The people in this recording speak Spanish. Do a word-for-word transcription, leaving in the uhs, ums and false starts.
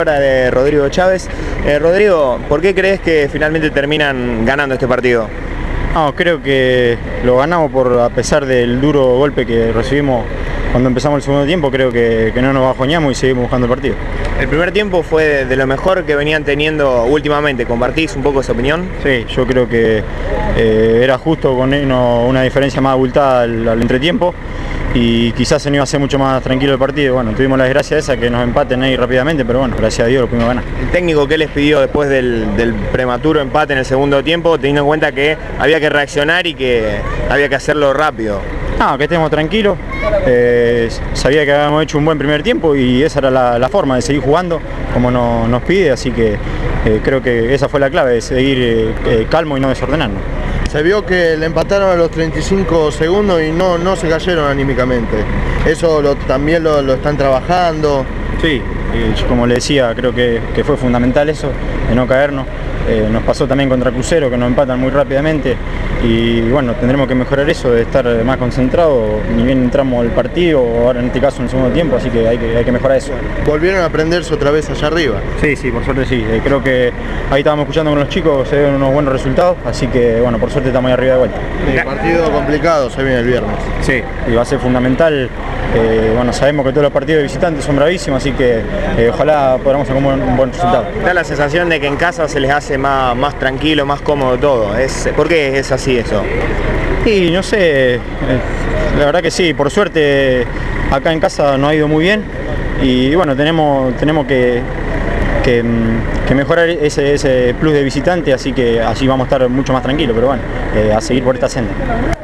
Ahora de Rodrigo Chávez. Eh, Rodrigo, ¿por qué crees que finalmente terminan ganando este partido? No, creo que lo ganamos por, a pesar del duro golpe que recibimos cuando empezamos el segundo tiempo. Creo que, que no nos bajoneamos y seguimos buscando el partido. El primer tiempo fue de, de lo mejor que venían teniendo últimamente. ¿Compartís un poco esa opinión? Sí, yo creo que eh, era justo con uno, una diferencia más abultada al, al entretiempo, y quizás se nos iba a hacer mucho más tranquilo el partido. Bueno, tuvimos la desgracia esa que nos empaten ahí rápidamente, pero bueno, gracias a Dios lo pudimos ganar. ¿El técnico qué les pidió después del, del prematuro empate en el segundo tiempo, teniendo en cuenta que había que reaccionar y que había que hacerlo rápido? No, que estemos tranquilos. Eh, sabía que habíamos hecho un buen primer tiempo y esa era la, la forma de seguir jugando como no, nos pide, así que eh, creo que esa fue la clave, de seguir eh, eh, calmo y no desordenarnos. Se vio que le empataron a los treinta y cinco segundos y no, no se cayeron anímicamente. Eso lo, también lo, lo están trabajando. Sí, eh, yo, como le decía, creo que, que fue fundamental eso, de no caernos. Eh, nos pasó también contra Crucero, que nos empatan muy rápidamente, y bueno, tendremos que mejorar eso, de estar más concentrados, ni bien entramos al partido, ahora en este caso en el segundo tiempo, así que hay que, hay que mejorar eso. ¿Volvieron a aprenderse otra vez allá arriba? Sí, sí, por suerte sí. Eh, creo que ahí estábamos escuchando con los chicos, se dieron unos buenos resultados, así que bueno, por suerte estamos ahí arriba de vuelta. Sí, partido complicado se viene el viernes. Sí, y va a ser fundamental. Eh, bueno, sabemos que todos los partidos de visitantes son bravísimos, así que eh, ojalá podamos sacar un buen, un buen resultado. Da la sensación de que en casa se les hace más, más tranquilo, más cómodo todo. Es, ¿Por qué es así eso? Y no sé, eh, la verdad que sí, por suerte acá en casa nos ha ido muy bien, y bueno, tenemos, tenemos que, que, que mejorar ese, ese plus de visitante, así que así vamos a estar mucho más tranquilos, pero bueno, eh, a seguir por esta senda.